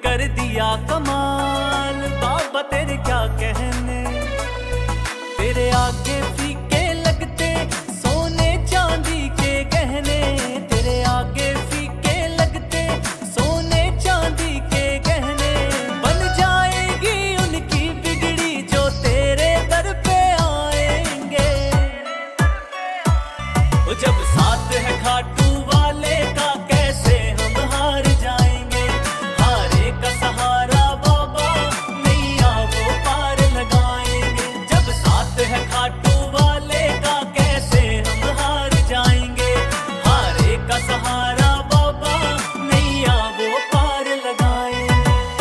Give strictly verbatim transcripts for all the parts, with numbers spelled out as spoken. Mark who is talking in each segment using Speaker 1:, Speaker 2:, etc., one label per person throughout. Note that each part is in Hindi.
Speaker 1: कर दिया कमाल। बाबा तेरे क्या कहने, तेरे आगे फीके लगते सोने चांदी के गहने, तेरे आगे फीके लगते सोने चांदी के गहने। बन जाएगी उनकी बिगड़ी जो तेरे दर पे आएंगे। जब साथ है खाटू वाले का कैसे हम हार जाएंगे। हारे का सहारा बाबा नैया वो पार लगाएंगे। जब साथ है खाटू वाले का कैसे हम हार जाएंगे। हारे का सहारा बाबा नैया वो पार लगाएंगे।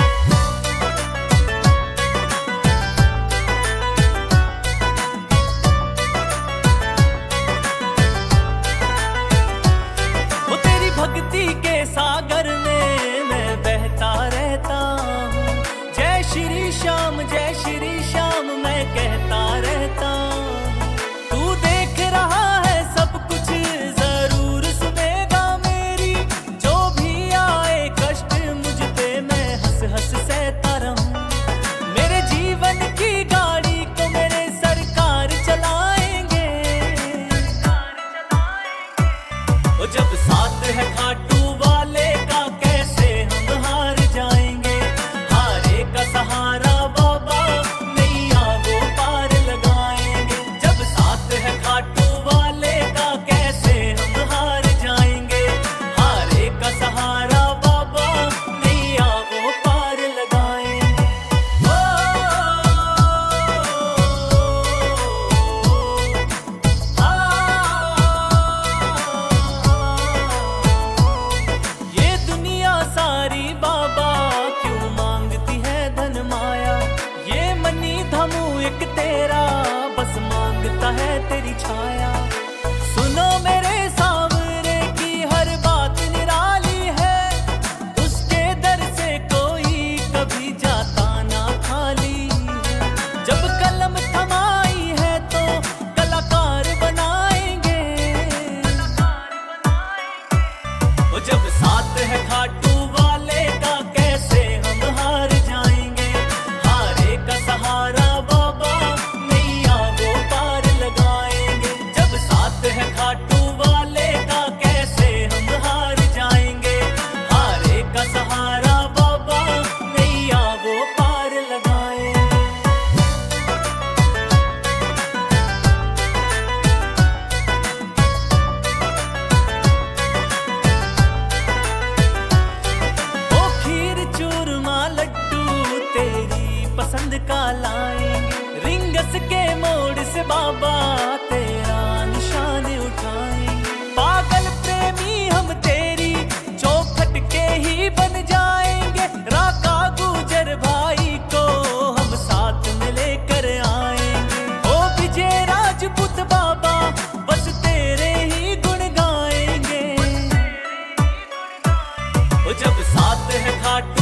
Speaker 1: वो तेरी भक्ति के सागर में मैं बहता रहता हूँ। जय श्री श्याम जय श्री श्याम मैं कहता रहता हूँ। तू देख रहा है सब कुछ जरूर सुनेगा मेरी। जो भी आए कष्ट मुझ पे मैं हंस हंस सहता रहूं। मेरे जीवन की गाड़ी को मेरे सरकार चलाएंगे। ओ जब साथ है खाटू वाले का कैसे हम हार जाएंगे। हारे का सहारा बाबा नैया वो पार लगाएंगे। जब साथ है खाटू वाले का कैसे हम हार जाएंगे। हारे का सहारा बाबा नैया वो पार लगाएंगे। ओ, आ, ये दुनिया सारी बाबा क्यों मांगती है धन माया। ये मनी धमू एक तेरा बस मांगता है तेरी छाया। सुनो मेरे सावरे की हर बात निराली है। उसके दर से कोई कभी जाता ना खाली है। जब कलम थमाई है तो कलाकार बनाएंगे। ओ जब साथ है खाटू वाले का कैसे हम हार जाएंगे। हारे का सहारा बाबा नैया वो पार लगाएंगे। जब साथ है खाटू वाले का कैसे हम हार जाएंगे। हारे का सहारा बाबा नैया वो पार लगाएंगे। ओ खीर चूरमा लड्डू तेरी पसंद का लाएंगे। रिंगस के मोड़ से बाबा तेरा निशान उठाएंगे। पागल प्रेमी हम तेरी चौखट के ही बन जाएंगे। राका गुजर भाई को हम साथ में लेकर आएंगे। ओ विजय राजपूत बाबा बस तेरे ही गुण गाएंगे। ओ जब साथ है खाटू